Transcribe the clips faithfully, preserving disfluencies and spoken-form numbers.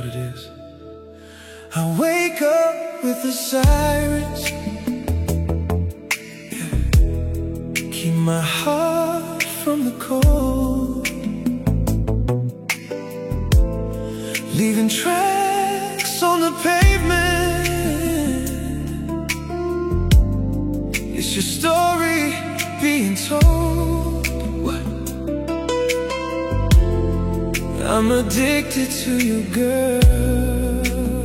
what it is. I wake up with the sirens, yeah. Keep my heart from the cold, leaving tracks on the pavement. It's your story being told. What? I'm addicted to you, girl,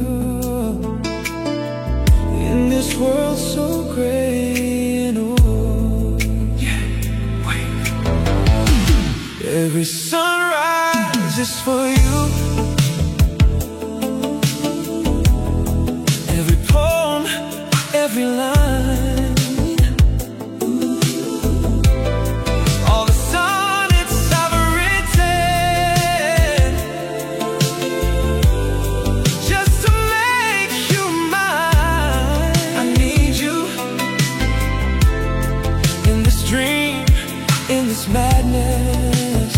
in this world so gray and old. Yeah, wait. Every sunrise is for you, every poem, every line, all the sonnets I've written just to make you mine. I need you in this dream, in this madness.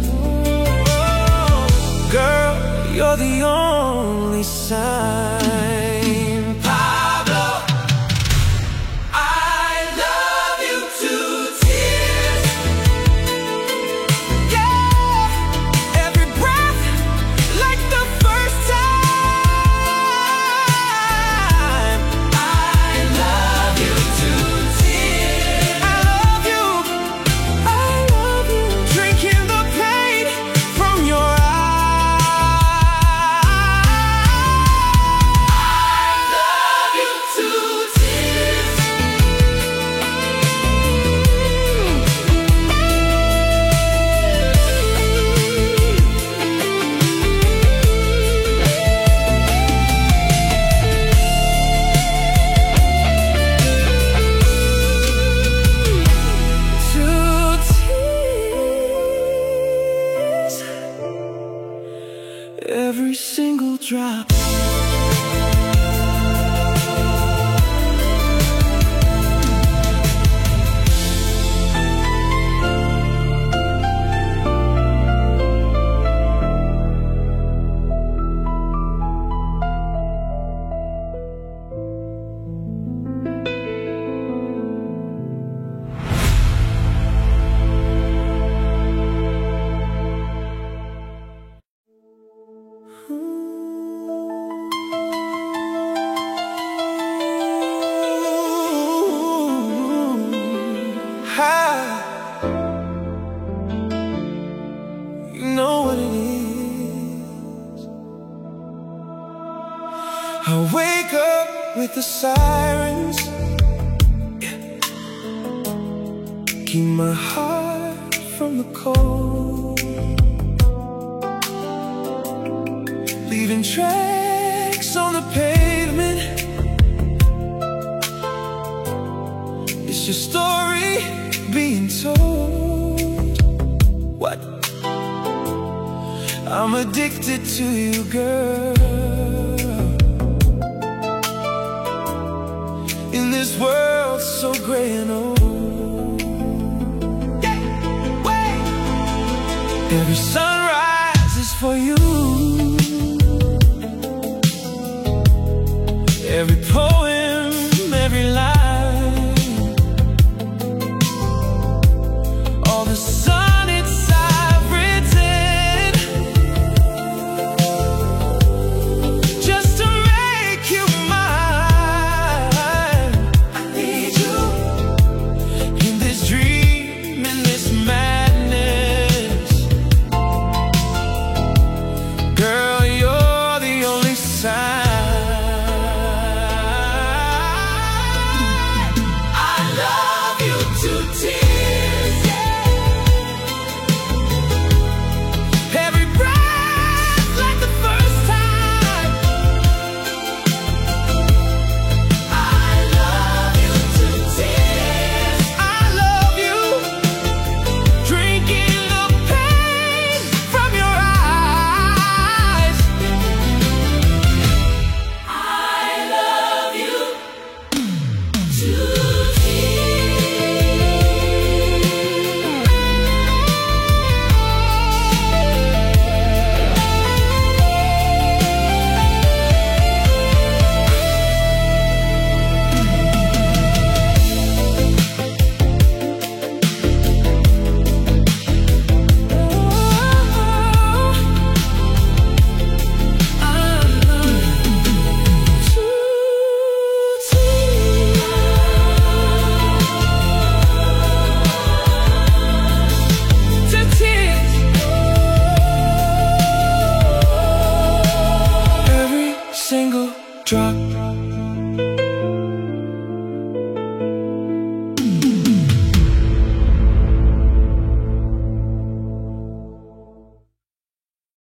Girl, you're the only sign. Every single drop. You know what it is. I wake up with the sirens, yeah. Keep my heart from the cold, leaving tracks on the pavement. It's your story being told. What? I'm addicted to you, girl, in this world so gray and old. Yeah. Wait. Every sunrise is for you, every poem, every line, all the sonnets I've written drop.